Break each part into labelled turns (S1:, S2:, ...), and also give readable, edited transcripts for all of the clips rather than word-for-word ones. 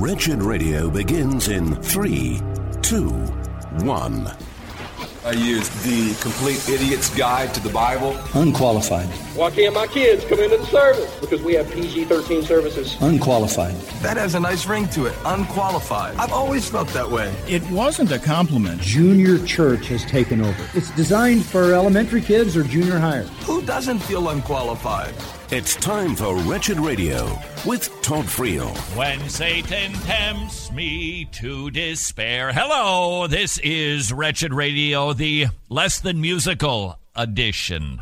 S1: Wretched Radio begins in 3, 2, 1.
S2: I used the Complete Idiot's Guide to the Bible.
S3: Unqualified.
S4: Why can't my kids come into the service? Because we have PG-13 services.
S3: Unqualified.
S5: That has a nice ring to it. Unqualified. I've always felt that way.
S6: It wasn't a compliment.
S7: Junior church has taken over. It's designed for elementary kids or junior higher.
S5: Who doesn't feel unqualified?
S1: It's time for Wretched Radio with Todd Friel.
S8: When Satan tempts me to despair. Hello, this is Wretched Radio, the less than musical edition.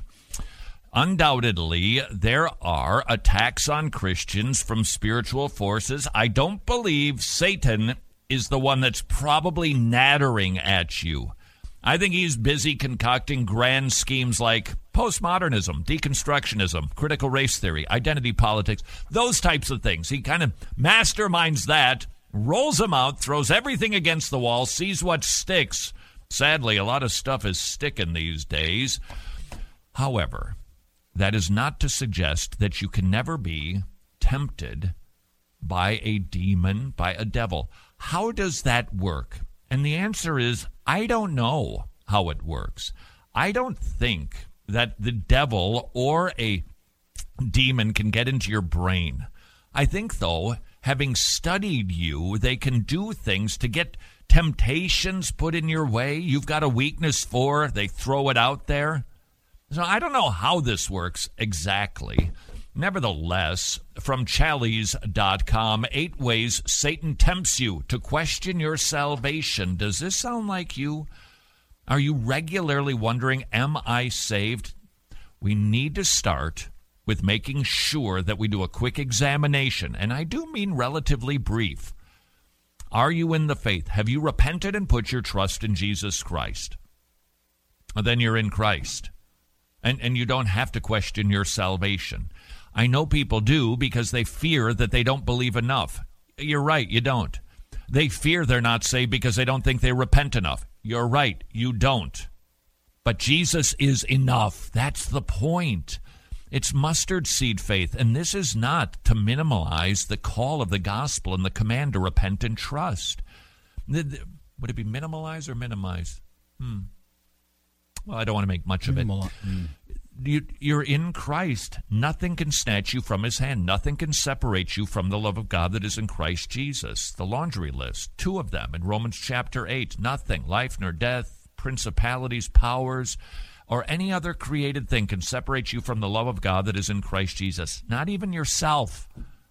S8: Undoubtedly, there are attacks on Christians from spiritual forces. I don't believe Satan is the one that's probably nattering at you. I think he's busy concocting grand schemes like postmodernism, deconstructionism, critical race theory, identity politics, those types of things. He kind of masterminds that, rolls them out, throws everything against the wall, sees what sticks. Sadly, a lot of stuff is sticking these days. However, that is not to suggest that you can never be tempted by a demon, by a devil. How does that work? And the answer is, I don't know how it works. I don't think that the devil or a demon can get into your brain. I think, though, having studied you, they can do things to get temptations put in your way you've got a weakness for. They throw it out there. So I don't know how this works exactly. Nevertheless, from Chalice.com, 8 ways Satan tempts you to question your salvation. Does this sound like you? Are you regularly wondering, am I saved? We need to start with making sure that we do a quick examination, and I do mean relatively brief. Are you in the faith? Have you repented and put your trust in Jesus Christ? Then you're in Christ, and you don't have to question your salvation. I know people do because they fear that they don't believe enough. You're right, you don't. They fear they're not saved because they don't think they repent enough. You're right, you don't. But Jesus is enough. That's the point. It's mustard seed faith, and this is not to minimize the call of the gospel and the command to repent and trust. Would it be minimalize or minimize? Well, I don't want to make much of it. You're in Christ. Nothing can snatch you from his hand. Nothing can separate you from the love of God that is in Christ Jesus. The laundry list, 2 of them in Romans chapter 8. Nothing, life nor death, principalities, powers, or any other created thing can separate you from the love of God that is in Christ Jesus. Not even yourself.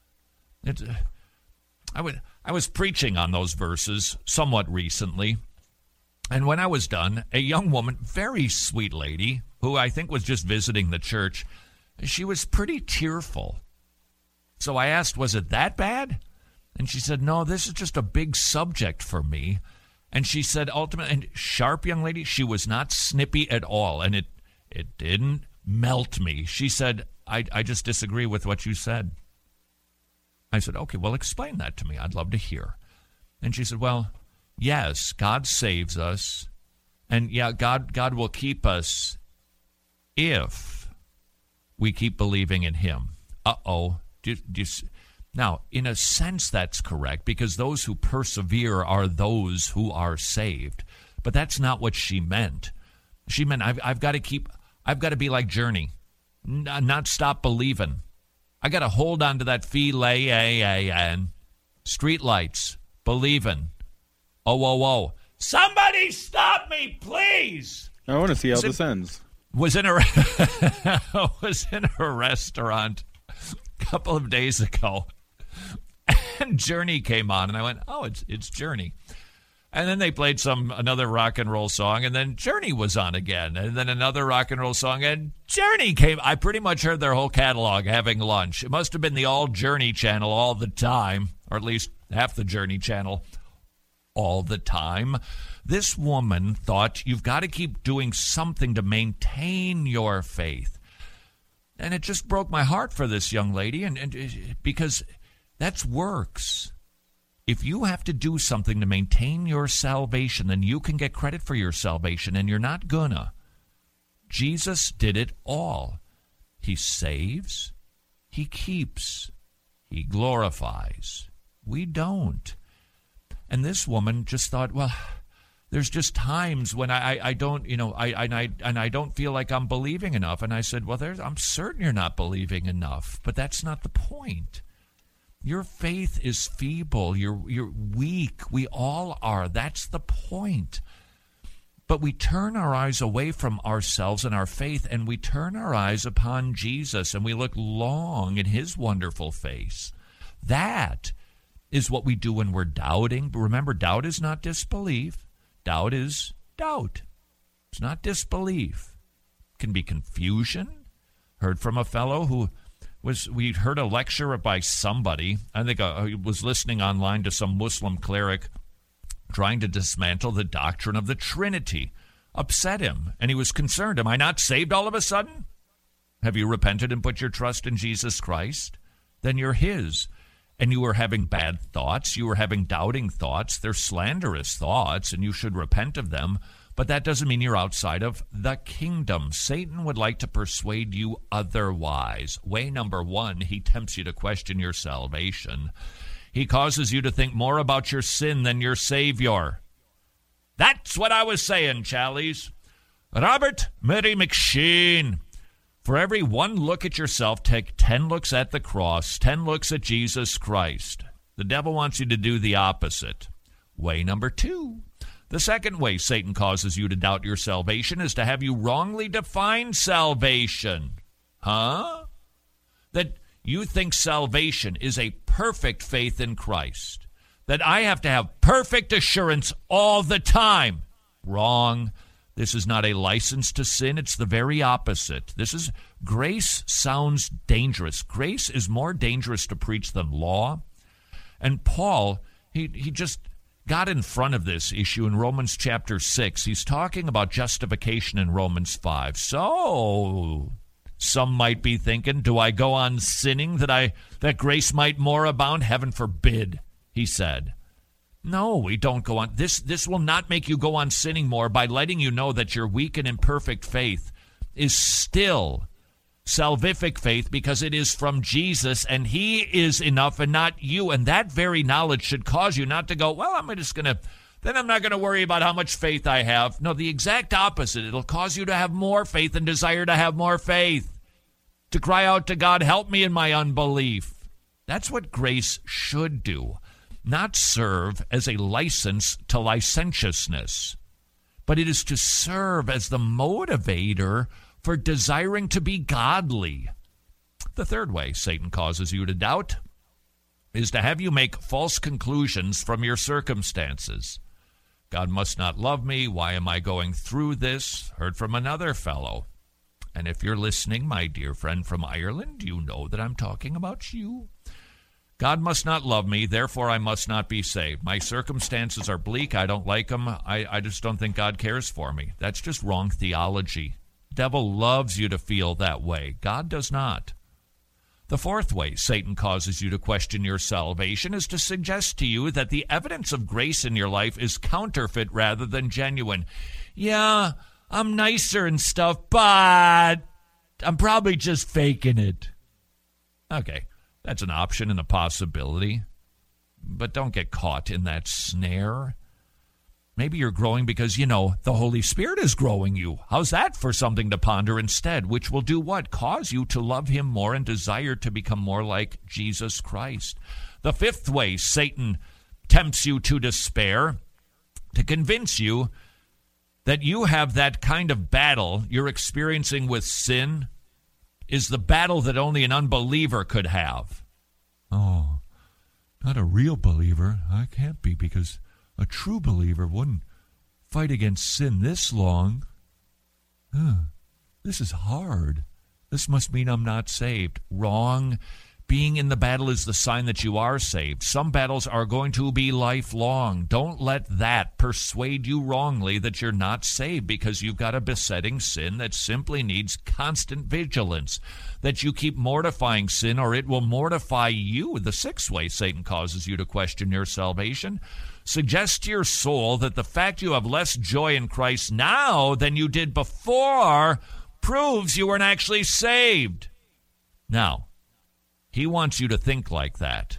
S8: I was preaching on those verses somewhat recently. And when I was done, a young woman, very sweet lady, who I think was just visiting the church, she was pretty tearful. So I asked, was it that bad? And she said, no, this is just a big subject for me. And she said, ultimately, and sharp young lady, she was not snippy at all, and it didn't melt me. She said, I just disagree with what you said. I said, okay, well, explain that to me. I'd love to hear. And she said, well, yes, God saves us, and yeah, God will keep us if we keep believing in him. Now, in a sense, that's correct, because those who persevere are those who are saved. But that's not what she meant. She meant I've got to be like Journey, not stop believing. I got to hold on to that and street lights, believing. Oh. Somebody stop me, please.
S9: I want to see how this ends.
S8: Was in a restaurant a couple of days ago, and Journey came on, and I went, oh, it's Journey. And then they played another rock and roll song, and then Journey was on again, and then another rock and roll song, and Journey came. I pretty much heard their whole catalog having lunch. It must have been the all Journey channel all the time, or at least half the Journey channel all the time. This woman thought you've got to keep doing something to maintain your faith. And it just broke my heart for this young lady, and because that's works. If you have to do something to maintain your salvation, then you can get credit for your salvation, and you're not gonna. Jesus did it all. He saves, he keeps, he glorifies. We don't. And this woman just thought, well, there's just times when I don't, I don't feel like I'm believing enough. And I said, well, I'm certain you're not believing enough, but that's not the point. Your faith is feeble. You're weak. We all are. That's the point. But we turn our eyes away from ourselves and our faith, and we turn our eyes upon Jesus, and we look long in his wonderful face. That is what we do when we're doubting. But remember, doubt is not disbelief. Doubt is doubt. It's not disbelief. It can be confusion. Heard from a fellow who we heard a lecture by somebody. I think he was listening online to some Muslim cleric trying to dismantle the doctrine of the Trinity. Upset him, and he was concerned. Am I not saved all of a sudden? Have you repented and put your trust in Jesus Christ? Then you're his. And you were having bad thoughts, you were having doubting thoughts, they're slanderous thoughts, and you should repent of them, but that doesn't mean you're outside of the kingdom. Satan would like to persuade you otherwise. Way number one, he tempts you to question your salvation. He causes you to think more about your sin than your Savior. That's what I was saying, Challies. Robert Murray McShane. For every one look at yourself, take 10 looks at the cross, 10 looks at Jesus Christ. The devil wants you to do the opposite. Way number two. The second way Satan causes you to doubt your salvation is to have you wrongly define salvation. That you think salvation is a perfect faith in Christ. That I have to have perfect assurance all the time. Wrong. This is not a license to sin. It's the very opposite. Grace sounds dangerous. Grace is more dangerous to preach than law. And Paul, he just got in front of this issue in Romans chapter 6. He's talking about justification in Romans 5. So some might be thinking, do I go on sinning that grace might more abound? Heaven forbid, he said. No, we don't go on. This will not make you go on sinning more by letting you know that your weak and imperfect faith is still salvific faith because it is from Jesus and he is enough and not you. And that very knowledge should cause you not to go, well, I'm not going to worry about how much faith I have. No, the exact opposite. It'll cause you to have more faith and desire to have more faith. To cry out to God, help me in my unbelief. That's what grace should do. Not serve as a license to licentiousness, but it is to serve as the motivator for desiring to be godly. The third way Satan causes you to doubt is to have you make false conclusions from your circumstances. God must not love me. Why am I going through this? Heard from another fellow. And if you're listening, my dear friend from Ireland, you know that I'm talking about you. God must not love me, therefore I must not be saved. My circumstances are bleak. I don't like them. I just don't think God cares for me. That's just wrong theology. The devil loves you to feel that way. God does not. The fourth way Satan causes you to question your salvation is to suggest to you that the evidence of grace in your life is counterfeit rather than genuine. Yeah, I'm nicer and stuff, but I'm probably just faking it. Okay. That's an option and a possibility, but don't get caught in that snare. Maybe you're growing because, the Holy Spirit is growing you. How's that for something to ponder instead, which will do what? Cause you to love him more and desire to become more like Jesus Christ. The fifth way Satan tempts you to despair, to convince you that you have that kind of battle you're experiencing with sin, is the battle that only an unbeliever could have. Oh, not a real believer. I can't be, because a true believer wouldn't fight against sin this long. This is hard. This must mean I'm not saved. Wrong. Being in the battle is the sign that you are saved. Some battles are going to be lifelong. Don't let that persuade you wrongly that you're not saved because you've got a besetting sin that simply needs constant vigilance, that you keep mortifying sin or it will mortify you. The sixth way Satan causes you to question your salvation: suggest to your soul that the fact you have less joy in Christ now than you did before proves you weren't actually saved. Now, he wants you to think like that.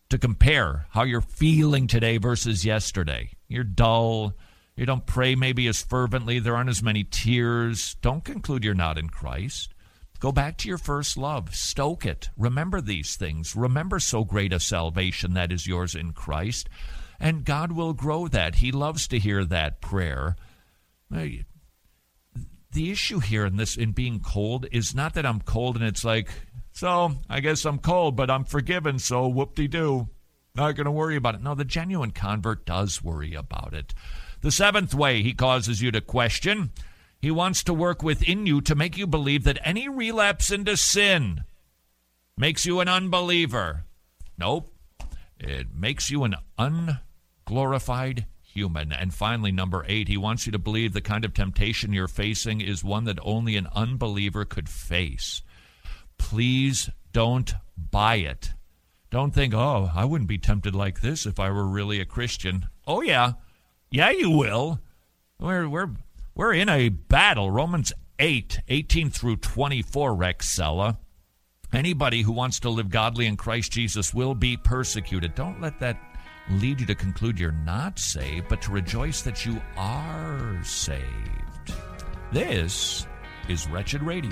S8: to compare how you're feeling today versus yesterday. You're dull. You don't pray maybe as fervently. There aren't as many tears. Don't conclude you're not in Christ. Go back to your first love. Stoke it. Remember these things. Remember so great a salvation that is yours in Christ. And God will grow that. He loves to hear that prayer. The issue here in being cold is not that I'm cold and it's like, so I guess I'm cold, but I'm forgiven, so whoop-de-doo. Not going to worry about it. No, the genuine convert does worry about it. The seventh way he causes you to question, he wants to work within you to make you believe that any relapse into sin makes you an unbeliever. Nope. It makes you an unglorified human. And finally, number 8, he wants you to believe the kind of temptation you're facing is one that only an unbeliever could face. Please don't buy it. Don't think, oh, I wouldn't be tempted like this if I were really a Christian. Oh, yeah. Yeah, you will. We're in a battle. Romans 8:18 through 24, Rexella. Anybody who wants to live godly in Christ Jesus will be persecuted. Don't let that lead you to conclude you're not saved, but to rejoice that you are saved. This is Wretched Radio.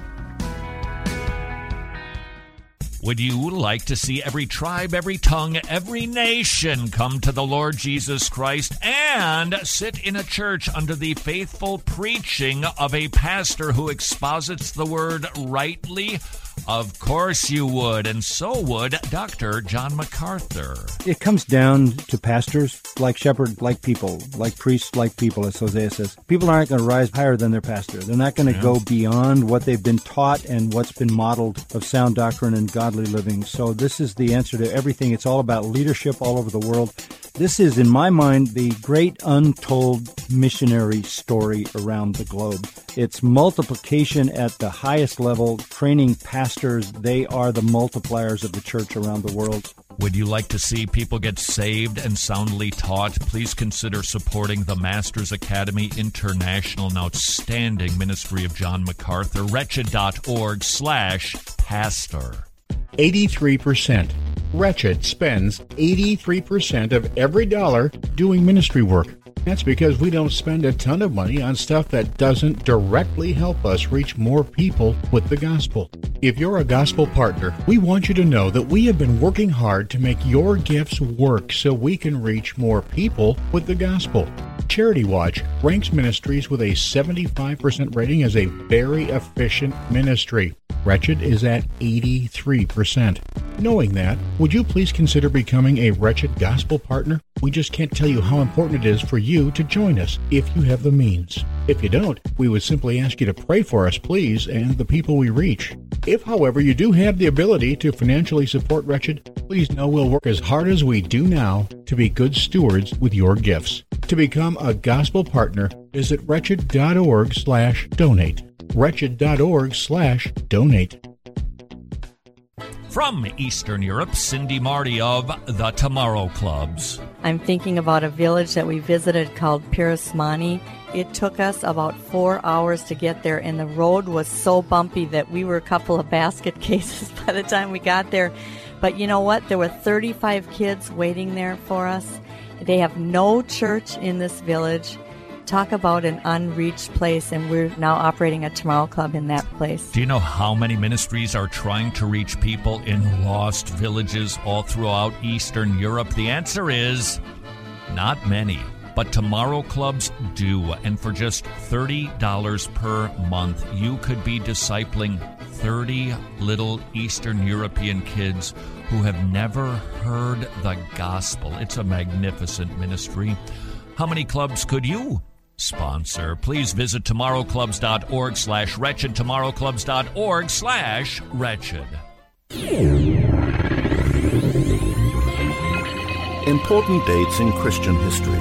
S8: Would you like to see every tribe, every tongue, every nation come to the Lord Jesus Christ and sit in a church under the faithful preaching of a pastor who exposits the word rightly? Of course you would, and so would Dr. John MacArthur.
S7: It comes down to pastors like shepherds, like people, like priests, like people, as Hosea says. People aren't going to rise higher than their pastor. They're not going to go beyond what they've been taught and what's been modeled of sound doctrine and godly living. So this is the answer to everything. It's all about leadership all over the world. This is, in my mind, the great untold missionary story around the globe. It's multiplication at the highest level, training pastors. They are the multipliers of the church around the world.
S8: Would you like to see people get saved and soundly taught? Please consider supporting the Masters Academy International, an outstanding ministry of John MacArthur. Wretched.org/pastor.
S3: 83%. Wretched spends 83% of every dollar doing ministry work. That's because we don't spend a ton of money on stuff that doesn't directly help us reach more people with the gospel. If you're a gospel partner, we want you to know that we have been working hard to make your gifts work so we can reach more people with the gospel. Charity Watch ranks ministries with a 75% rating as a very efficient ministry. Wretched is at 83%. Knowing that, would you please consider becoming a Wretched Gospel partner? We just can't tell you how important it is for you to join us if you have the means. If you don't, we would simply ask you to pray for us, please, and the people we reach. If, however, you do have the ability to financially support Wretched, please know we'll work as hard as we do now to be good stewards with your gifts. To become a gospel partner, visit wretched.org/donate. wretched.org/donate.
S8: From Eastern Europe, Cindy Marty of the Tomorrow Clubs.
S9: I'm thinking about a village that we visited called Pirasmani. It took us about 4 hours to get there, and the road was so bumpy that we were a couple of basket cases by the time we got there. But you know what? There were 35 kids waiting there for us. They have no church in this village. Talk about an unreached place, and we're now operating a Tomorrow Club in that place.
S8: Do you know how many ministries are trying to reach people in lost villages all throughout Eastern Europe? The answer is not many. But Tomorrow Clubs do, and for just $30 per month, you could be discipling 30 little Eastern European kids who have never heard the gospel. It's a magnificent ministry. How many clubs could you sponsor? Please visit tomorrowclubs.org/wretched, tomorrowclubs.org/wretched.
S1: Important dates in Christian history.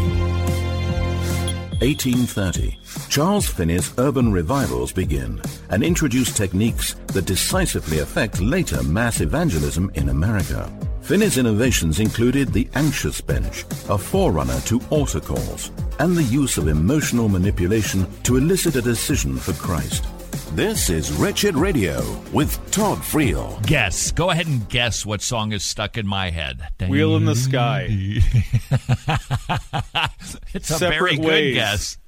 S1: 1830. Charles Finney's urban revivals begin and introduce techniques that decisively affect later mass evangelism in America. Finney's innovations included the anxious bench, a forerunner to altar calls, and the use of emotional manipulation to elicit a decision for Christ. This is Wretched Radio with Todd Friel.
S8: Guess. Go ahead and guess what song is stuck in my head.
S10: Wheel in the Sky.
S8: It's a very good guess.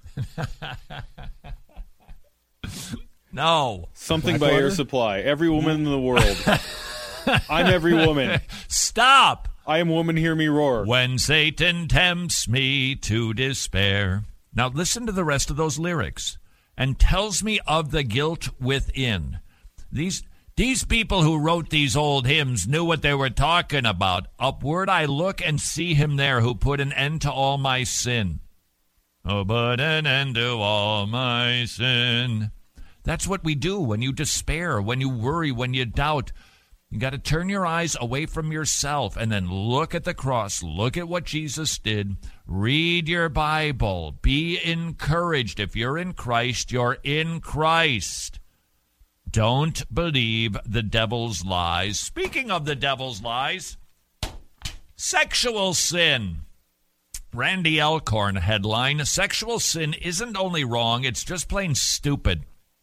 S8: No.
S10: Something by Air Supply. Every woman in the world. I'm every woman.
S8: Stop.
S10: I am woman, hear me roar.
S8: When Satan tempts me to despair. Now listen to the rest of those lyrics. And tells me of the guilt within. These people who wrote these old hymns knew what they were talking about. Upward I look and see him there who put an end to all my sin. Oh, but an end to all my sin. That's what we do when you despair, when you worry, when you doubt. You got to turn your eyes away from yourself and then look at the cross. Look at what Jesus did. Read your Bible. Be encouraged. If you're in Christ, you're in Christ. Don't believe the devil's lies. Speaking of the devil's lies, sexual sin. Randy Alcorn headline, sexual sin isn't only wrong, it's just plain stupid.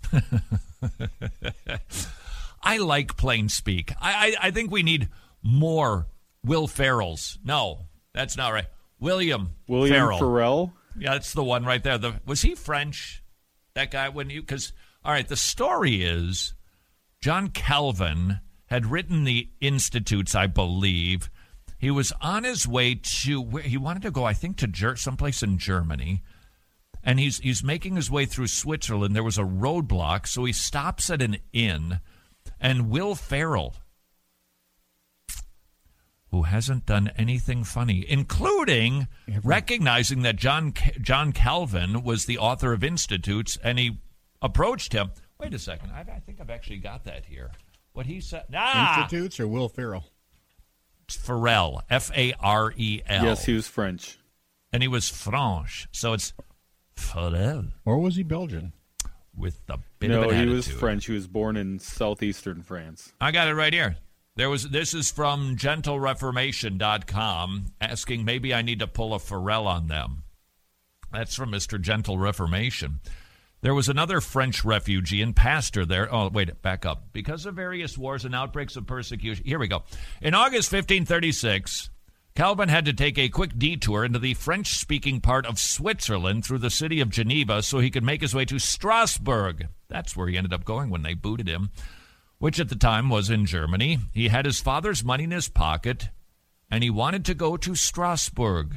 S8: I like plain speak. I think we need more Will Ferrells. No, that's not right. William
S10: Ferrell?
S8: Yeah, that's the one right there. Was he French? That guy? All right, the story is John Calvin had written the Institutes, I believe. He was on his way to, he wanted to go, I think, to someplace in Germany. And he's making his way through Switzerland. There was a roadblock, so he stops at an inn. And Will Ferrell, who hasn't done anything funny, including recognizing that John Calvin was the author of Institutes, and he approached him. Wait a second. I think I've actually got that here. What he said.
S3: Institutes or Will Ferrell?
S8: It's Farrell, Farel.
S10: Yes, he was French.
S8: And he was French, so it's Farrell.
S3: Or was he Belgian?
S8: With a bit of an attitude.
S10: No, he was French. He was born in southeastern France.
S8: I got it right here. This is from gentlereformation.com, asking maybe I need to pull a Farrell on them. That's from Mr. Gentle Reformation. There was another French refugee and pastor there. Oh, wait, back up. Because of various wars and outbreaks of persecution. Here we go. In August 1536, Calvin had to take a quick detour into the French-speaking part of Switzerland through the city of Geneva so he could make his way to Strasbourg. That's where he ended up going when they booted him, which at the time was in Germany. He had his father's money in his pocket, and he wanted to go to Strasbourg.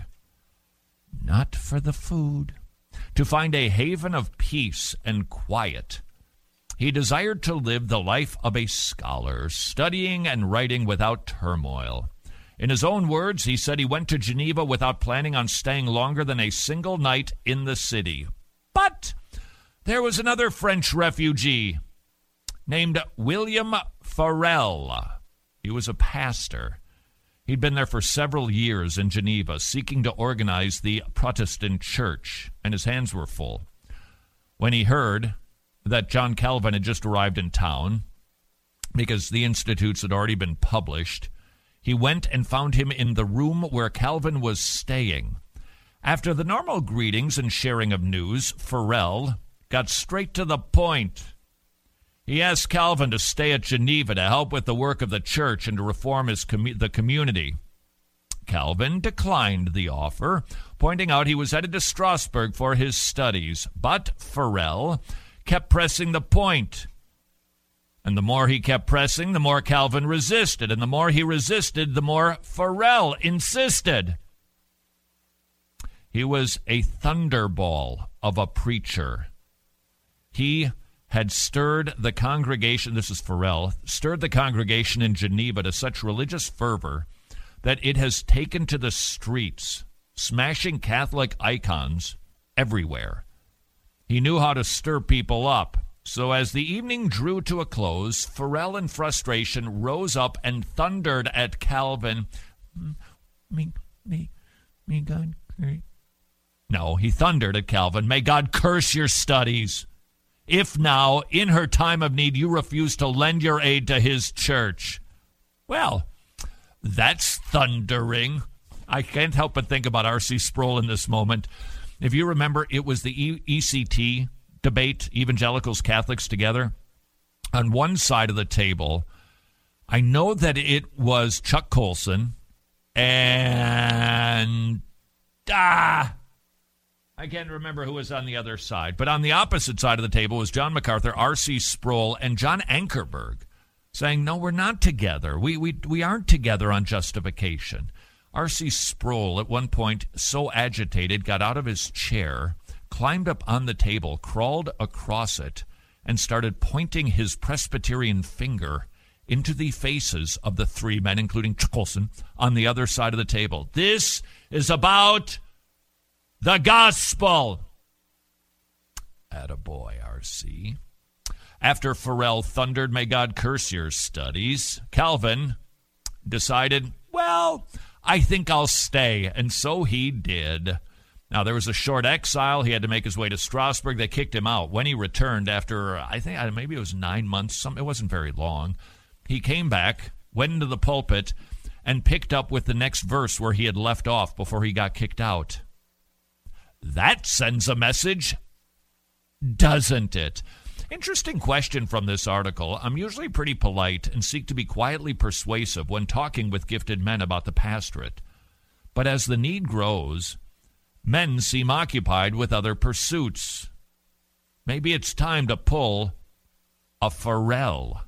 S8: Not for the food. To find a haven of peace and quiet. He desired to live the life of a scholar, studying and writing without turmoil. In his own words, he said he went to Geneva without planning on staying longer than a single night in the city. But there was another French refugee named William Farrell. He was a pastor. He'd been there for several years in Geneva, seeking to organize the Protestant church, and his hands were full. When he heard that John Calvin had just arrived in town, because the Institutes had already been published, he went and found him in the room where Calvin was staying. After the normal greetings and sharing of news, Farrell got straight to the point. He asked Calvin to stay at Geneva to help with the work of the church and to reform the community. Calvin declined the offer, pointing out he was headed to Strasbourg for his studies. But Farrell kept pressing the point. And the more he kept pressing, the more Calvin resisted. And the more he resisted, the more Farrell insisted. He was a thunderball of a preacher. He had stirred the congregation, this is Farrell, stirred the congregation in Geneva to such religious fervor that it has taken to the streets, smashing Catholic icons everywhere. He knew how to stir people up. So as the evening drew to a close, Farrell in frustration rose up and thundered at Calvin. May God curse. No, he thundered at Calvin. May God curse your studies. If now, in her time of need, you refuse to lend your aid to his church. Well, that's thundering. I can't help but think about R.C. Sproul in this moment. If you remember, it was the ECT debate, evangelicals, Catholics together. On one side of the table, I know that it was Chuck Colson and I can't remember who was on the other side. But on the opposite side of the table was John MacArthur, R.C. Sproul, and John Ankerberg saying, no, we're not together. We aren't together on justification. R.C. Sproul, at one point, so agitated, got out of his chair, climbed up on the table, crawled across it, and started pointing his Presbyterian finger into the faces of the three men, including Chuck Colson, on the other side of the table. This is about the gospel. Attaboy, R.C. After Farrell thundered, may God curse your studies, Calvin decided, well, I think I'll stay. And so he did. Now, there was a short exile. He had to make his way to Strasbourg. They kicked him out. When he returned after, I think maybe it was 9 months, it wasn't very long, he came back, went into the pulpit, and picked up with the next verse where he had left off before he got kicked out. That sends a message, doesn't it? Interesting question from this article. I'm usually pretty polite and seek to be quietly persuasive when talking with gifted men about the pastorate. But as the need grows, men seem occupied with other pursuits. Maybe it's time to pull a Farrell.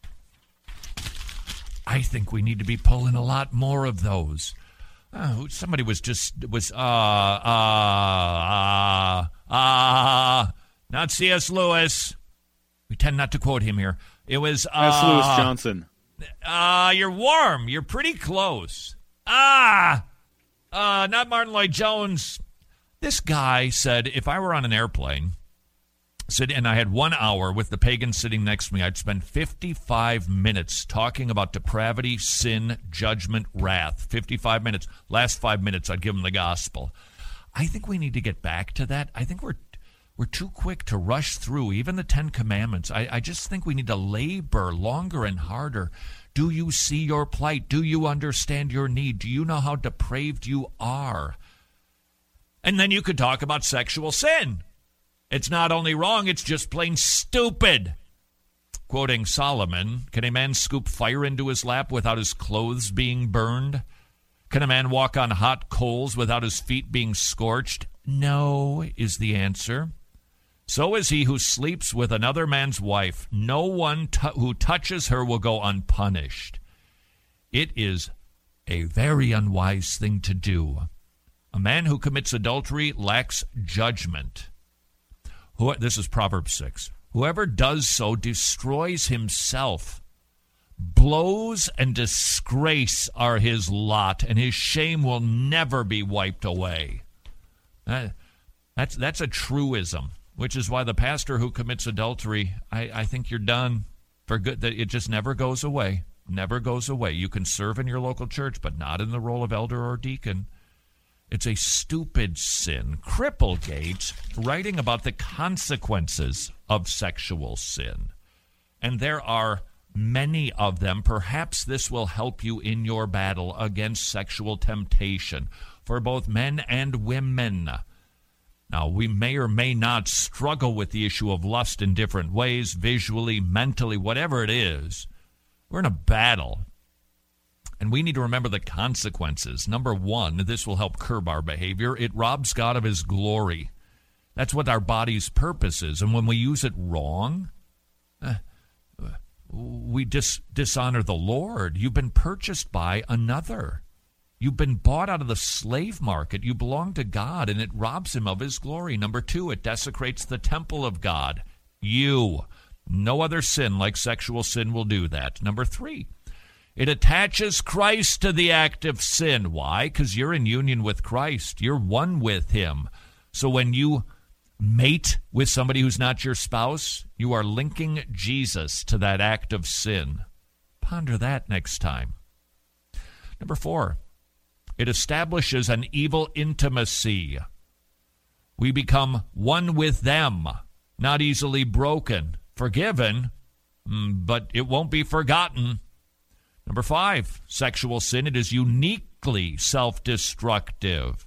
S8: I think we need to be pulling a lot more of those. Somebody not C.S. Lewis. We tend not to quote him here. It was
S10: S. Lewis Johnson.
S8: You're warm. You're pretty close. Not Martin Lloyd Jones. This guy said, if I were on an airplane, and I had 1 hour with the pagan sitting next to me, I'd spend 55 minutes talking about depravity, sin, judgment, wrath. 55 minutes. Last 5 minutes, I'd give him the gospel. I think we need to get back to that. I think we're too quick to rush through even the 10 Commandments. I just think we need to labor longer and harder. Do you see your plight? Do you understand your need? Do you know how depraved you are? And then you could talk about sexual sin. It's not only wrong, it's just plain stupid. Quoting Solomon, can a man scoop fire into his lap without his clothes being burned? Can a man walk on hot coals without his feet being scorched? No, is the answer. So is he who sleeps with another man's wife. No one who touches her will go unpunished. It is a very unwise thing to do. A man who commits adultery lacks judgment. This is Proverbs 6. Whoever does so destroys himself. Blows and disgrace are his lot, and his shame will never be wiped away. That's a truism, which is why the pastor who commits adultery, I think you're done for good. That it just never goes away. Never goes away. You can serve in your local church, but not in the role of elder or deacon. It's a stupid sin. Cripplegate, writing about the consequences of sexual sin. And there are many of them. Perhaps this will help you in your battle against sexual temptation for both men and women. Now, we may or may not struggle with the issue of lust in different ways, visually, mentally, whatever it is. We're in a battle. And we need to remember the consequences. Number one, this will help curb our behavior. It robs God of his glory. That's what our body's purpose is. And when we use it wrong, we dishonor the Lord. You've been purchased by another. You've been bought out of the slave market. You belong to God, and it robs him of his glory. Number two, it desecrates the temple of God. You. No other sin like sexual sin will do that. Number three, it attaches Christ to the act of sin. Why? Because you're in union with Christ. You're one with him. So when you mate with somebody who's not your spouse, you are linking Jesus to that act of sin. Ponder that next time. Number four, it establishes an evil intimacy. We become one with them, not easily broken, forgiven, but it won't be forgotten. Number five, sexual sin, it is uniquely self-destructive.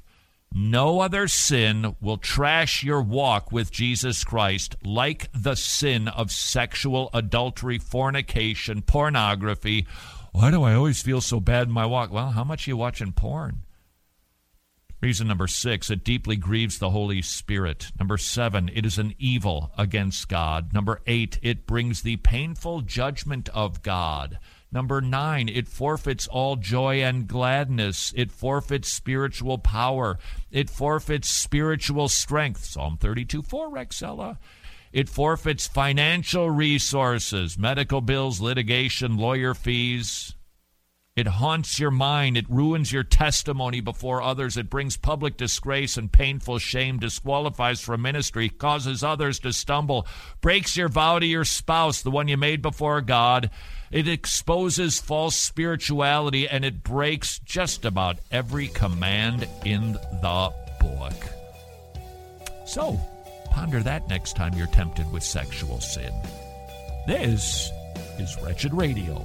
S8: No other sin will trash your walk with Jesus Christ like the sin of sexual adultery, fornication, pornography. Why do I always feel so bad in my walk? Well, how much are you watching porn? Reason number 6, it deeply grieves the Holy Spirit. Number 7, it is an evil against God. Number 8, it brings the painful judgment of God. Number 9, it forfeits all joy and gladness. It forfeits spiritual power. It forfeits spiritual strength. Psalm 32:4, Rexella. It forfeits financial resources, medical bills, litigation, lawyer fees. It haunts your mind. It ruins your testimony before others. It brings public disgrace and painful shame, disqualifies from ministry, causes others to stumble, breaks your vow to your spouse, the one you made before God. It exposes false spirituality, and it breaks just about every command in the book. So, ponder that next time you're tempted with sexual sin. This is Wretched Radio.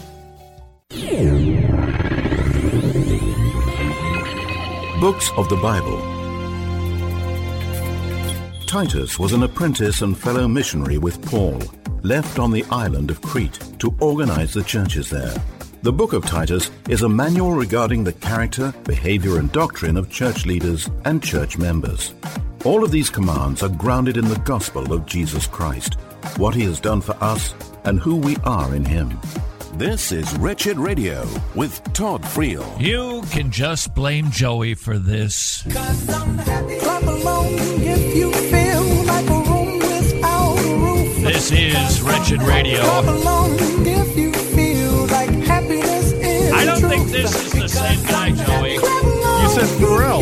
S1: Books of the Bible. Titus was an apprentice and fellow missionary with Paul, left on the island of Crete to organize the churches there. The book of Titus is a manual regarding the character, behavior, and doctrine of church leaders and church members. All of these commands are grounded in the gospel of Jesus Christ, what he has done for us, and who we are in him.
S11: This is Wretched Radio with Todd Friel.
S8: You can just blame Joey for this. This is Wretched Radio. I don't think this is the same guy, Joey.
S10: You said Pharrell.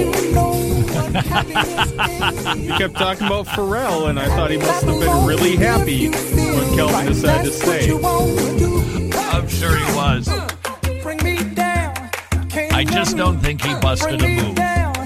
S10: You kept talking about Pharrell, and I thought he must have been really happy when Kelvin decided to stay.
S8: I'm sure he was. I just don't think he busted a move.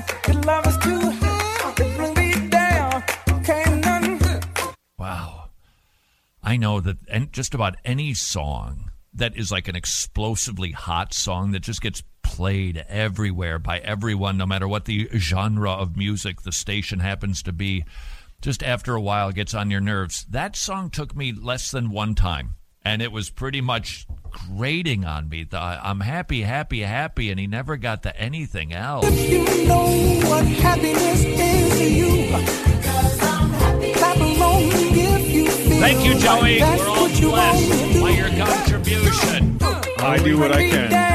S8: Wow. I know that just about any song that is like an explosively hot song that just gets played everywhere by everyone, no matter what the genre of music the station happens to be, just after a while gets on your nerves. That song took me less than one time, and it was pretty much grating on me. I'm happy, happy, happy, and he never got to anything else.
S12: If you know what happiness is to you, clap along if you feel.
S8: Thank you, Joey.
S12: Like
S8: we're all blessed by your contribution.
S10: I do what I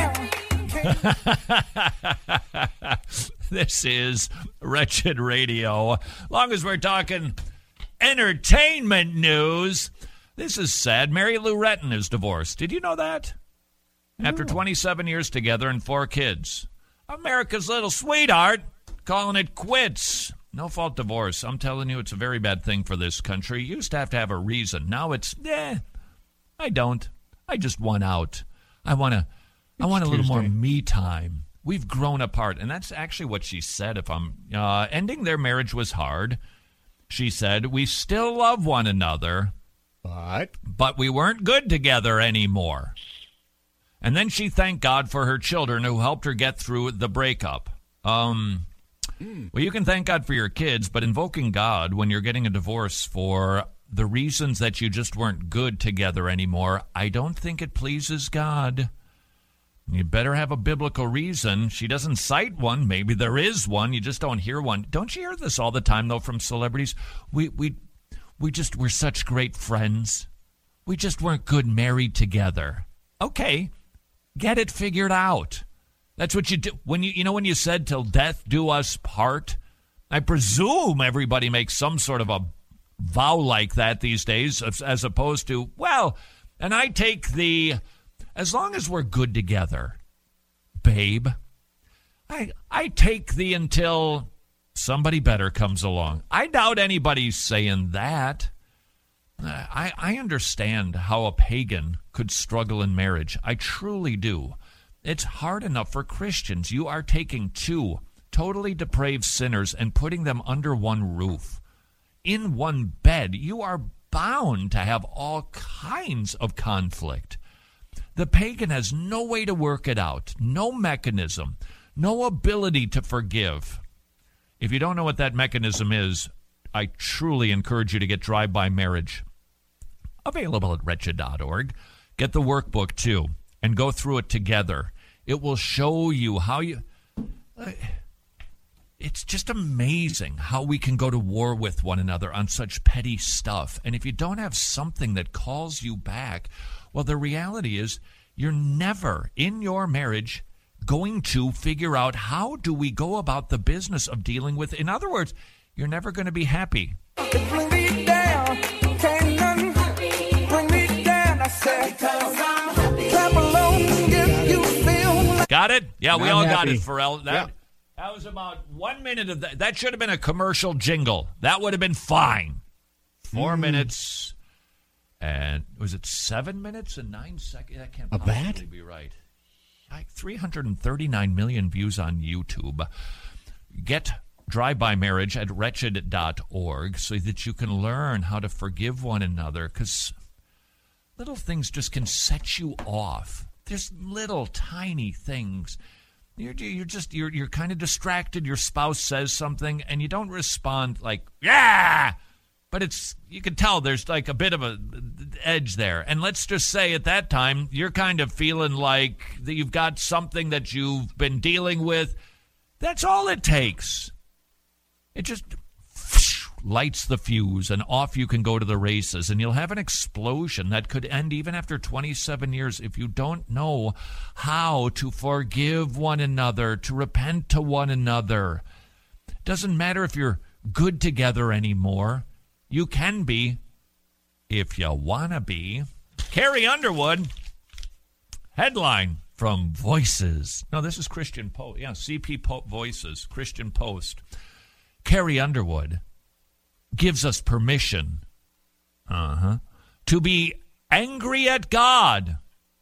S10: can.
S8: This is Wretched Radio. Long as we're talking entertainment news. This is sad. Mary Lou Retton is divorced. Did you know that? No. After 27 years together and 4 kids. America's little sweetheart calling it quits. No-fault divorce. I'm telling you, it's a very bad thing for this country. You used to have a reason. Now it's, I don't. I just want out. I want a little more me time. We've grown apart. And that's actually what she said. If I'm ending their marriage was hard. She said, we still love one another. But we weren't good together anymore. And then she thanked God for her children who helped her get through the breakup. Well, you can thank God for your kids, but invoking God when you're getting a divorce for the reasons that you just weren't good together anymore, I don't think it pleases God. You better have a biblical reason. She doesn't cite one. Maybe there is one. You just don't hear one. Don't you hear this all the time, though, from celebrities? We're such great friends. We just weren't good married together. Okay, get it figured out. That's what you do. When you said, till death do us part, I presume everybody makes some sort of a vow like that these days, as opposed to, and I take as long as we're good together, babe, I take until somebody better comes along. I doubt anybody's saying that. I understand how a pagan could struggle in marriage. I truly do. It's hard enough for Christians. You are taking 2 totally depraved sinners and putting them under one roof, in one bed. You are bound to have all kinds of conflict. The pagan has no way to work it out, no mechanism, no ability to forgive. If you don't know what that mechanism is, I truly encourage you to get Drive By Marriage. Available at wretched.org. Get the workbook, too, and go through it together. It will show you how you... It's just amazing how we can go to war with one another on such petty stuff. And if you don't have something that calls you back, well, the reality is you're never in your marriage going to figure out how do we go about the business of dealing with. In other words, you're never going to be happy.
S12: Bring me down, can't none bring me down. I said, clap along if you feel.
S8: Got it? Yeah, we
S3: I'm
S8: all
S3: happy.
S8: got it, Pharrell. That was about 1 minute of that. That should have been a commercial jingle. That would have been fine. 4 minutes, and was it 7 minutes and 9 seconds? That can't possibly be right. Like 339 million views on YouTube. Get Drive By Marriage at wretched.org so that you can learn how to forgive one another, because little things just can set you off. There's little tiny things. You're kind of distracted. Your spouse says something and you don't respond like, yeah, but you can tell there's like a bit of a edge there. And let's just say at that time, you're kind of feeling like that you've got something that you've been dealing with. That's all it takes. It just lights the fuse, and off you can go to the races, and you'll have an explosion that could end even after 27 years if you don't know how to forgive one another, to repent to one another. Doesn't matter if you're good together anymore. You can be if you want to be. Carrie Underwood, headline from Voices. No, this is Christian Post. Yeah, CP Voices, Christian Post. Carrie Underwood gives us permission to be angry at God.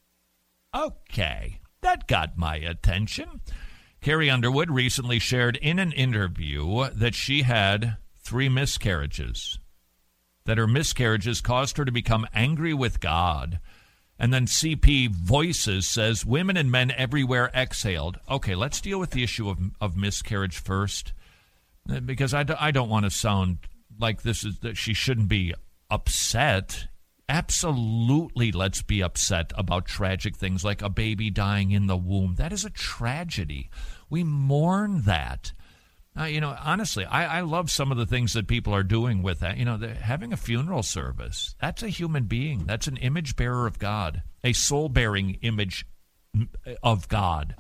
S8: Okay, that got my attention. Carrie Underwood recently shared in an interview that she had 3 miscarriages, that her miscarriages caused her to become angry with God. And then CP Voices says women and men everywhere exhaled. Okay, let's deal with the issue of miscarriage first, because I don't want to sound like this is that she shouldn't be upset. Absolutely, let's be upset about tragic things like a baby dying in the womb. That is a tragedy. We mourn that. Honestly, I love some of the things that people are doing with that. Having a funeral service, that's a human being. That's an image bearer of God, a soul-bearing image of God.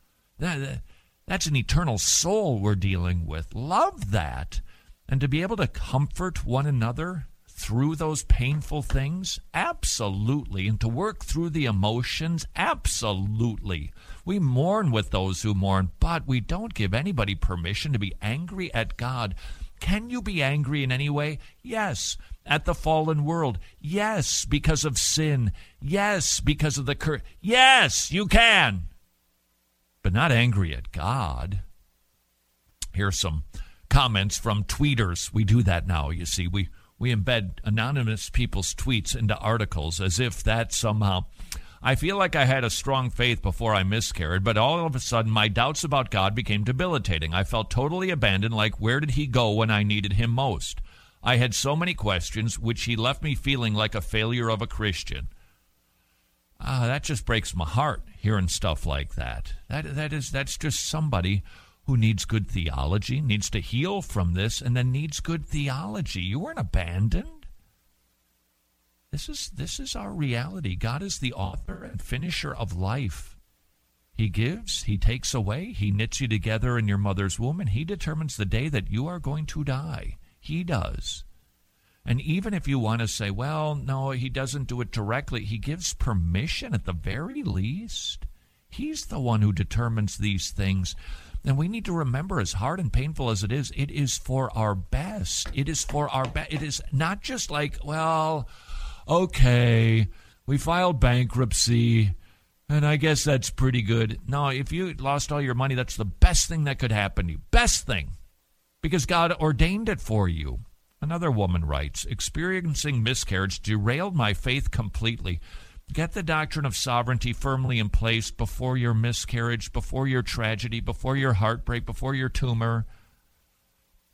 S8: That's an eternal soul we're dealing with. Love that. And to be able to comfort one another through those painful things, absolutely. And to work through the emotions, absolutely. We mourn with those who mourn, but we don't give anybody permission to be angry at God. Can you be angry in any way? Yes, at the fallen world. Yes, because of sin. Yes, because of the curse. Yes, you can. But not angry at God. Here's some comments from tweeters. We do that now, you see. We embed anonymous people's tweets into articles as if that somehow... I feel like I had a strong faith before I miscarried, but all of a sudden my doubts about God became debilitating. I felt totally abandoned, like where did he go when I needed him most? I had so many questions, which he left me feeling like a failure of a Christian. That just breaks my heart, hearing stuff like that. That's just somebody who needs good theology, needs to heal from this, and then needs good theology. You weren't abandoned. This is our reality. God is the author and finisher of life. He gives, he takes away, he knits you together in your mother's womb, and he determines the day that you are going to die. He does. And even if you want to say, well, no, he doesn't do it directly, he gives permission at the very least. He's the one who determines these things. And we need to remember, as hard and painful as it is for our best. It is for our best. It is not just like, well, okay, we filed bankruptcy, and I guess that's pretty good. No, if you lost all your money, that's the best thing that could happen to you. Best thing. Because God ordained it for you. Another woman writes, experiencing miscarriage derailed my faith completely. Get the doctrine of sovereignty firmly in place before your miscarriage, before your tragedy, before your heartbreak, before your tumor.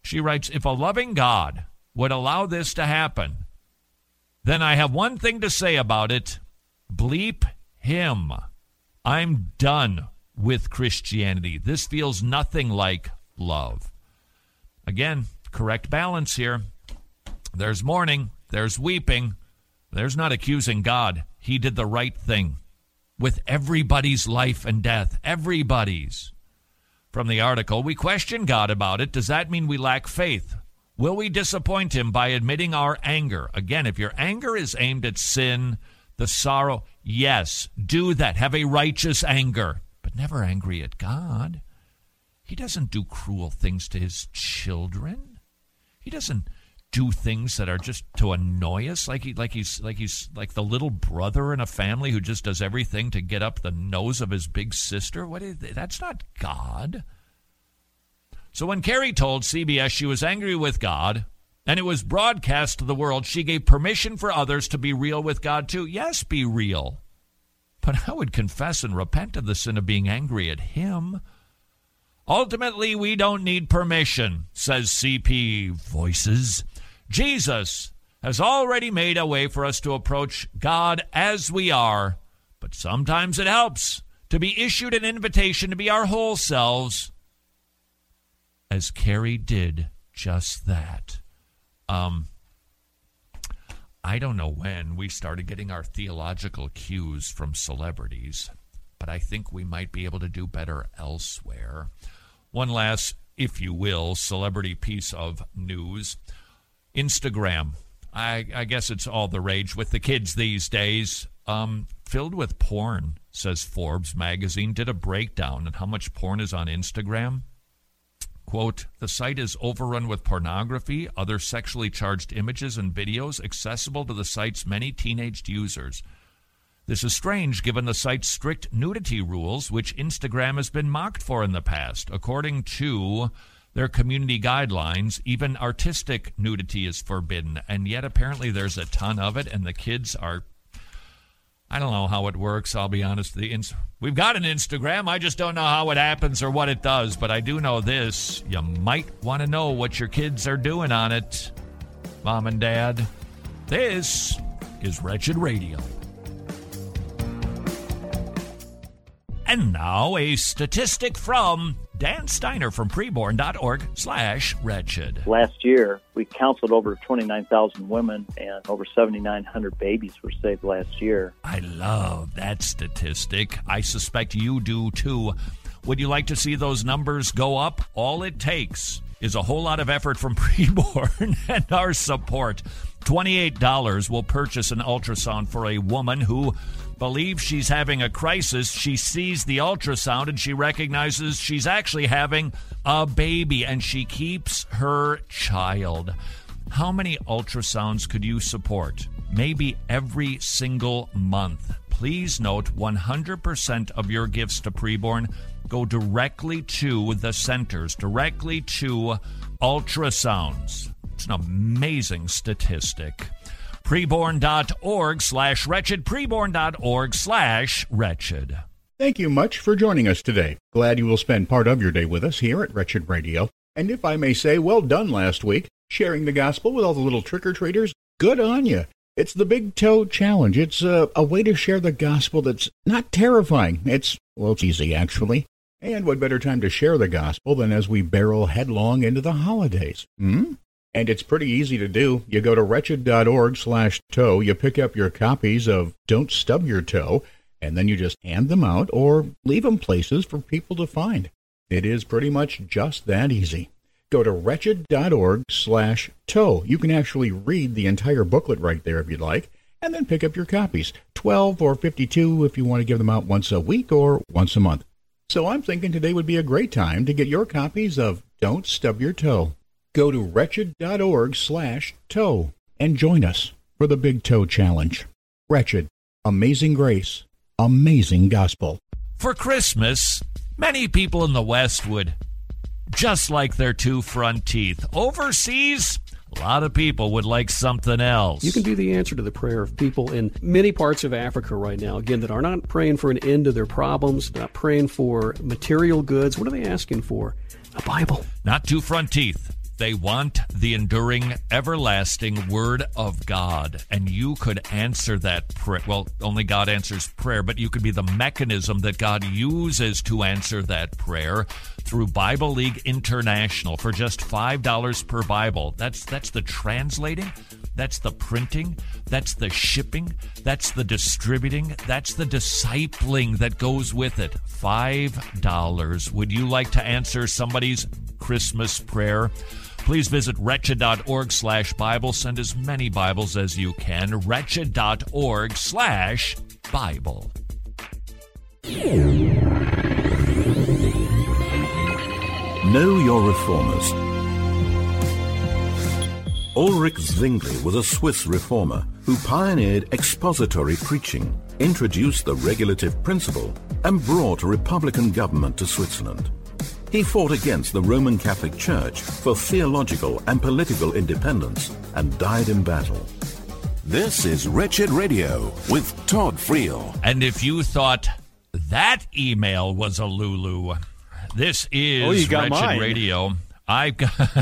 S8: She writes, if a loving God would allow this to happen, then I have one thing to say about it. Bleep him. I'm done with Christianity. This feels nothing like love. Again, correct balance here. There's mourning. There's weeping. There's not accusing God. He did the right thing with everybody's life and death. Everybody's. From the article, we question God about it. Does that mean we lack faith? Will we disappoint him by admitting our anger? Again, if your anger is aimed at sin, the sorrow, yes, do that. Have a righteous anger, but never angry at God. He doesn't do cruel things to his children. He doesn't do things that are just to annoy us, like he's like the little brother in a family who just does everything to get up the nose of his big sister. That's not God. So when Carrie told CBS she was angry with God and it was broadcast to the world, she gave permission for others to be real with God too. Yes, be real. But I would confess and repent of the sin of being angry at him. Ultimately, we don't need permission, says CP Voices. Jesus has already made a way for us to approach God as we are, but sometimes it helps to be issued an invitation to be our whole selves, as Carrie did just that. I don't know when we started getting our theological cues from celebrities, but I think we might be able to do better elsewhere. One last, if you will, celebrity piece of news. Instagram. I guess it's all the rage with the kids these days. Filled with porn, says Forbes magazine, did a breakdown on how much porn is on Instagram. Quote, the site is overrun with pornography, other sexually charged images and videos accessible to the site's many teenage users. This is strange given the site's strict nudity rules, which Instagram has been mocked for in the past. According to their community guidelines, even artistic nudity is forbidden, and yet apparently there's a ton of it, and the kids are, I don't know how it works, I'll be honest. We've got an Instagram, I just don't know how it happens or what it does, but I do know this. You might want to know what your kids are doing on it, Mom and Dad. This is Wretched Radio. And now a statistic from Dan Steiner from preborn.org/wretched.
S13: Last year, we counseled over 29,000 women and over 7,900 babies were saved last year.
S8: I love that statistic. I suspect you do too. Would you like to see those numbers go up? All it takes is a whole lot of effort from Preborn and our support. $28 will purchase an ultrasound for a woman who believes she's having a crisis. She sees the ultrasound and she recognizes she's actually having a baby and she keeps her child. How many ultrasounds could you support? Maybe every single month. Please note 100% of your gifts to Preborn go directly to the centers, directly to ultrasounds. It's an amazing statistic. Preborn.org/wretched, preborn.org/wretched.
S3: Thank you much for joining us today. Glad you will spend part of your day with us here at Wretched Radio. And if I may say, well done last week, sharing the gospel with all the little trick-or-treaters. Good on you. It's the Big Toe Challenge. It's a way to share the gospel that's not terrifying. It's easy, actually. And what better time to share the gospel than as we barrel headlong into the holidays? And it's pretty easy to do. You go to wretched.org/toe, you pick up your copies of Don't Stub Your Toe, and then you just hand them out or leave them places for people to find. It is pretty much just that easy. Go to wretched.org/toe. You can actually read the entire booklet right there if you'd like, and then pick up your copies, 12 or 52 if you want to give them out once a week or once a month. So I'm thinking today would be a great time to get your copies of Don't Stub Your Toe. Go to wretched.org/toe and join us for the Big Toe Challenge. Wretched, amazing grace, amazing gospel.
S8: For Christmas, many people in the West would just like their two front teeth. Overseas, a lot of people would like something else.
S14: You can be the answer to the prayer of people in many parts of Africa right now, again, that are not praying for an end to their problems, not praying for material goods. What are they asking for? A Bible.
S8: Not two front teeth. They want the enduring, everlasting Word of God. And you could answer that prayer. Well, only God answers prayer, but you could be the mechanism that God uses to answer that prayer through Bible League International for just $5 per Bible. That's the translating. That's the printing. That's the shipping. That's the distributing. That's the discipling that goes with it. $5. Would you like to answer somebody's Christmas prayer? Please visit wretched.org/Bible. Send as many Bibles as you can. Wretched.org/Bible.
S1: Know your reformers. Ulrich Zwingli was a Swiss reformer who pioneered expository preaching, introduced the regulative principle, and brought a republican government to Switzerland. He fought against the Roman Catholic Church for theological and political independence and died in battle.
S11: This is Wretched Radio with Todd Friel.
S8: And if you thought that email was a Lulu, this is Wretched
S10: mine.
S8: Radio. I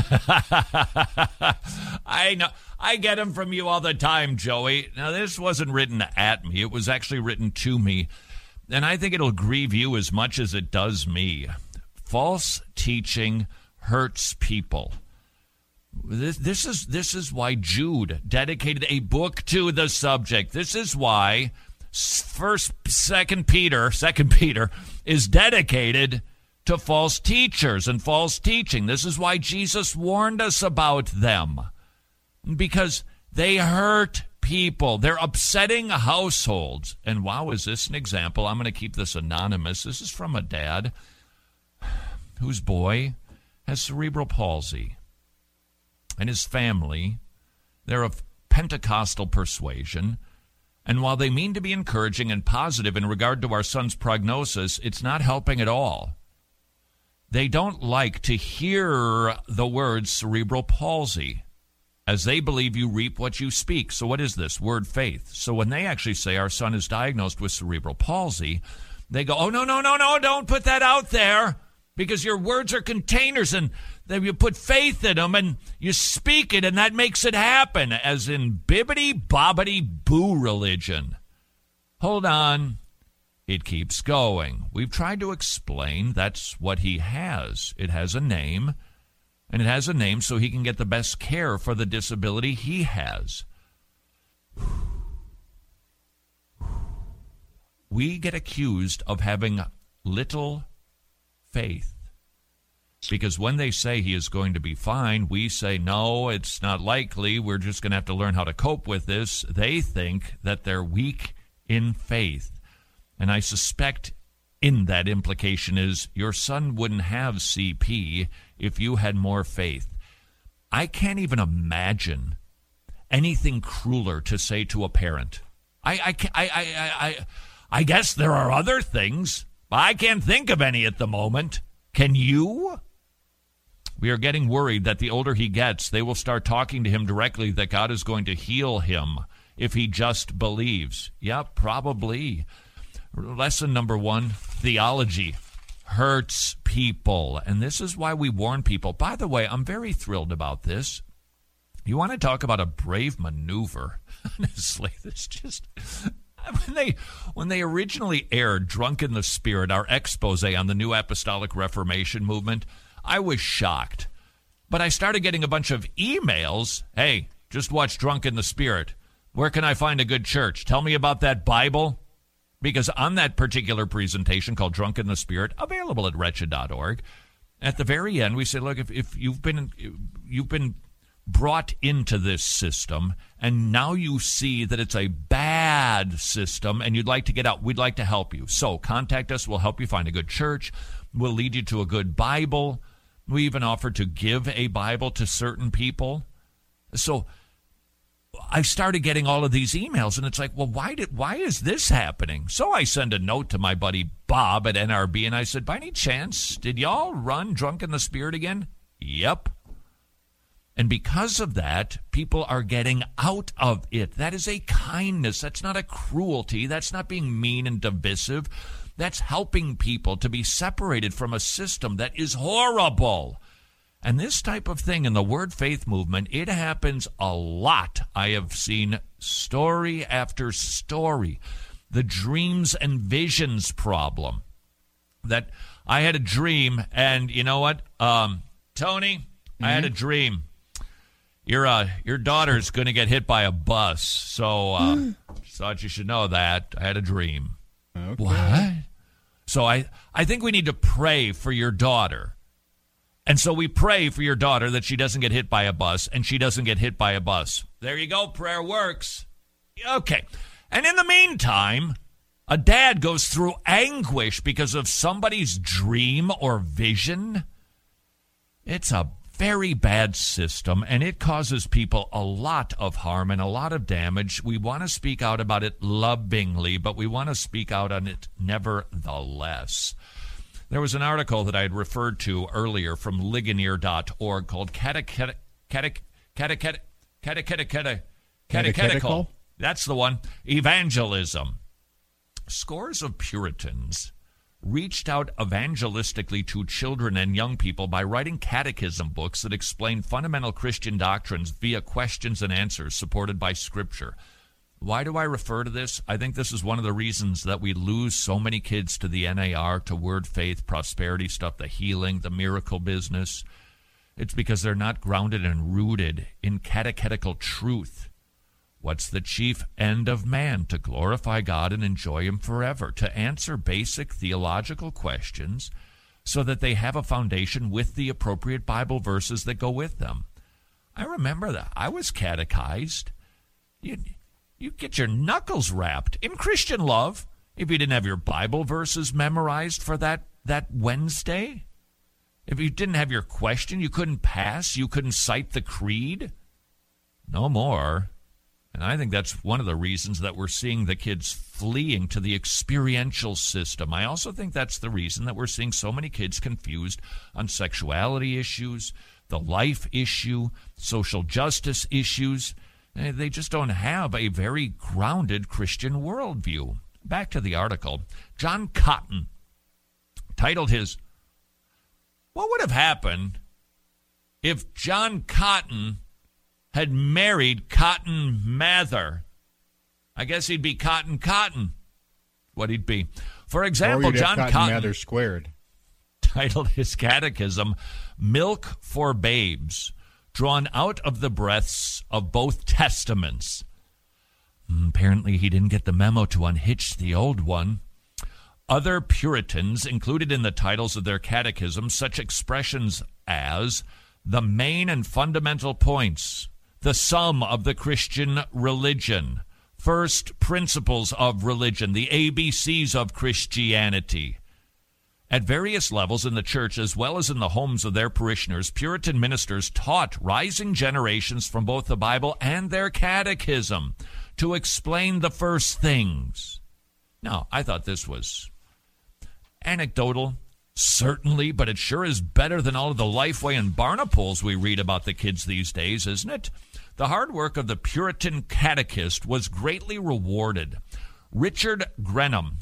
S8: know. I get them from you all the time, Joey. Now, this wasn't written at me. It was actually written to me. And I think it'll grieve you as much as it does me. False teaching hurts people. This is why Jude dedicated a book to the subject. This is why Second Peter is dedicated to false teachers and false teaching. This is why Jesus warned us about them. Because they hurt people. They're upsetting households. And wow, is this an example? I'm going to keep this anonymous. This is from a dad whose boy has cerebral palsy. And his family, they're of Pentecostal persuasion. And while they mean to be encouraging and positive in regard to our son's prognosis, it's not helping at all. They don't like to hear the word cerebral palsy, as they believe you reap what you speak. So what is this? Word faith. So when they actually say our son is diagnosed with cerebral palsy, they go, oh, no, don't put that out there, because your words are containers, and then you put faith in them, and you speak it, and that makes it happen, as in bibbity-bobbity-boo religion. Hold on. It keeps going. We've tried to explain that's what he has. It has a name, and it has a name so he can get the best care for the disability he has. We get accused of having little faith, because when they say he is going to be fine, we say, no, it's not likely. We're just going to have to learn how to cope with this. They think that they're weak in faith. And I suspect in that implication is your son wouldn't have CP if you had more faith. I can't even imagine anything crueler to say to a parent. I guess there are other things, but I can't think of any at the moment. Can you? We are getting worried that the older he gets, they will start talking to him directly that God is going to heal him if he just believes. Yeah, probably. Lesson number 1, theology hurts people. And this is why we warn people. By the way, I'm very thrilled about this. You want to talk about a brave maneuver? Honestly, this just... When they originally aired Drunk in the Spirit, our expose on the New Apostolic Reformation movement, I was shocked. But I started getting a bunch of emails. Hey, just watch Drunk in the Spirit. Where can I find a good church? Tell me about that Bible. Because on that particular presentation called Drunk in the Spirit, available at wretched.org, at the very end we say, look, if you've been brought into this system, and now you see that it's a bad system and you'd like to get out, we'd like to help you. So contact us. We'll help you find a good church. We'll lead you to a good Bible. We even offer to give a Bible to certain people. So I started getting all of these emails, and it's like, well, why is this happening? So I send a note to my buddy Bob at NRB, and I said, by any chance, did y'all run Drunk in the Spirit again? Yep. And because of that, people are getting out of it. That is a kindness. That's not a cruelty. That's not being mean and divisive. That's helping people to be separated from a system that is horrible. And this type of thing in the Word Faith movement, it happens a lot. I have seen story after story. The dreams and visions problem. That I had a dream, and you know what? Tony, I had a dream. Your daughter's going to get hit by a bus, so thought you should know that. I had a dream.
S3: Okay.
S8: What? So I think we need to pray for your daughter. And so we pray for your daughter that she doesn't get hit by a bus, and she doesn't get hit by a bus. There you go. Prayer works. Okay. And in the meantime, a dad goes through anguish because of somebody's dream or vision. It's a very bad system, and it causes people a lot of harm and a lot of damage. We want to speak out about it lovingly, but we want to speak out on it nevertheless. There was an article that I had referred to earlier from Ligonier.org called Catechetical. That's the one. Evangelism. Scores of Puritans reached out evangelistically to children and young people by writing catechism books that explain fundamental Christian doctrines via questions and answers supported by Scripture. Why do I refer to this? I think this is one of the reasons that we lose so many kids to the NAR, to Word Faith, prosperity stuff, the healing, the miracle business. It's because they're not grounded and rooted in catechetical truth. What's the chief end of man? To glorify God and enjoy Him forever, to answer basic theological questions so that they have a foundation with the appropriate Bible verses that go with them. I remember that. I was catechized. You get your knuckles rapped in Christian love if you didn't have your Bible verses memorized for that Wednesday. If you didn't have your question, you couldn't pass. You couldn't cite the creed. No more. And I think that's one of the reasons that we're seeing the kids fleeing to the experiential system. I also think that's the reason that we're seeing so many kids confused on sexuality issues, the life issue, social justice issues. They just don't have a very grounded Christian worldview. Back to the article. John Cotton titled his, "What would have happened if John Cotton had married Cotton Mather?" I guess he'd be Cotton. What he'd be. For example, John Cotton
S3: Mather squared
S8: titled his catechism, "Milk for Babes, drawn out of the breaths of both testaments." Apparently he didn't get the memo to unhitch the old one. Other Puritans included in the titles of their catechisms such expressions as the main and fundamental points, the sum of the Christian religion, first principles of religion, the ABCs of Christianity. At various levels in the church, as well as in the homes of their parishioners, Puritan ministers taught rising generations from both the Bible and their catechism to explain the first things. Now, I thought this was anecdotal, certainly, but it sure is better than all of the Lifeway and Barnapools we read about the kids these days, isn't it? The hard work of the Puritan catechist was greatly rewarded. Richard Grenham,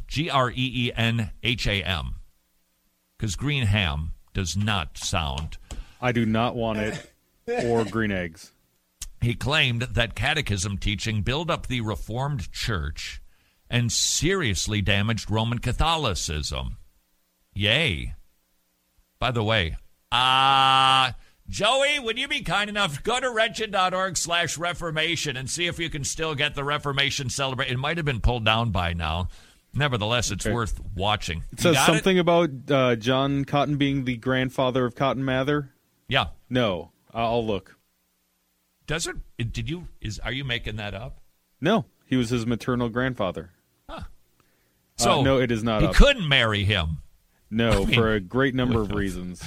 S8: Greenham, because green ham does not sound.
S10: I do not want it or green eggs.
S8: He claimed that catechism teaching built up the Reformed Church and seriously damaged Roman Catholicism. Yay. By the way, Joey, would you be kind enough, go to wretched.org/Reformation and see if you can still get the Reformation celebration. It might have been pulled down by now. Nevertheless, it's worth watching.
S10: It says something about John Cotton being the grandfather of Cotton Mather?
S8: Yeah.
S10: No, I'll look.
S8: Does it? Are you making that up?
S10: No, he was his maternal grandfather.
S8: Huh. So
S10: no, it is not.
S8: He
S10: up.
S8: couldn't marry him.
S10: No, for a great number of reasons.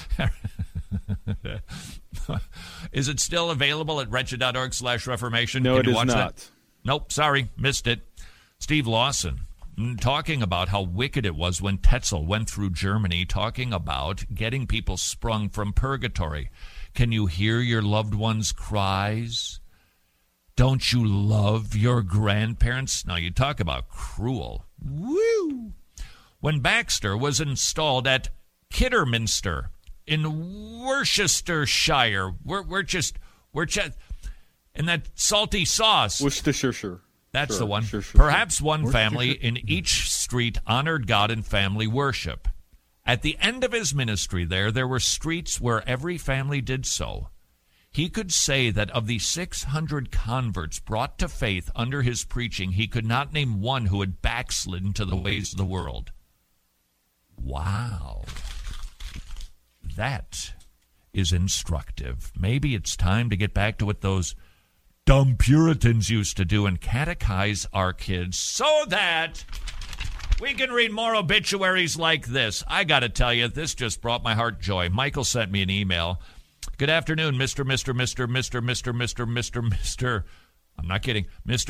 S8: Is it still available at wretched.org/Reformation?
S10: No, it is not.
S8: That? Nope, sorry, missed it. Steve Lawson talking about how wicked it was when Tetzel went through Germany, talking about getting people sprung from purgatory. Can you hear your loved ones' cries? Don't you love your grandparents? Now, you talk about cruel. Woo! When Baxter was installed at Kidderminster, in Worcestershire. We're just and that salty sauce.
S10: Worcestershire.
S8: That's
S10: sure,
S8: the one.
S10: Sure.
S8: Perhaps one family in each street honored God in family worship. At the end of his ministry there were streets where every family did so. He could say that of the 600 converts brought to faith under his preaching, he could not name one who had backslidden to the ways of the world. Wow. That is instructive. Maybe it's time to get back to what those dumb Puritans used to do and catechize our kids so that we can read more obituaries like this. I got to tell you, this just brought my heart joy. Michael sent me an email. Good afternoon, Mr. I'm not kidding.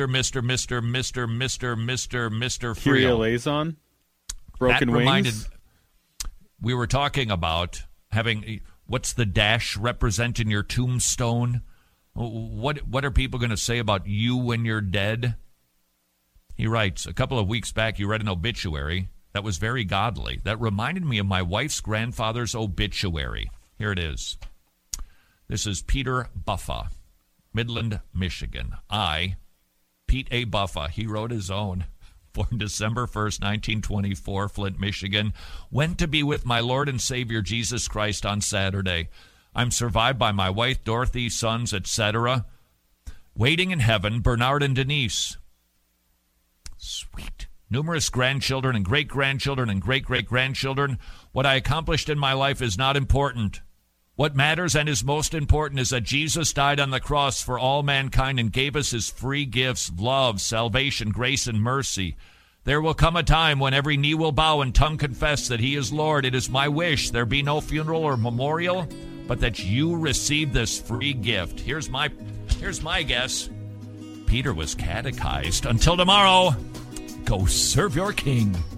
S8: Mr.
S10: Kyrie eleison? Broken
S8: that reminded,
S10: wings?
S8: We were talking about having, what's the dash represent in your tombstone? What are people going to say about you when you're dead? He writes, a couple of weeks back you read an obituary that was very godly. That reminded me of my wife's grandfather's obituary. Here it is. This is Peter Buffa, Midland, Michigan. Pete A. Buffa, he wrote his own. Born December 1st, 1924, Flint, Michigan. Went to be with my Lord and Savior Jesus Christ on Saturday. I'm survived by my wife, Dorothy, sons, etc. Waiting in heaven, Bernard and Denise. Sweet. Numerous grandchildren and great-grandchildren and great-great-grandchildren. What I accomplished in my life is not important. What matters and is most important is that Jesus died on the cross for all mankind and gave us his free gifts, love, salvation, grace, and mercy. There will come a time when every knee will bow and tongue confess that he is Lord. It is my wish there be no funeral or memorial, but that you receive this free gift. Here's my guess. Peter was catechized. Until tomorrow, go serve your king.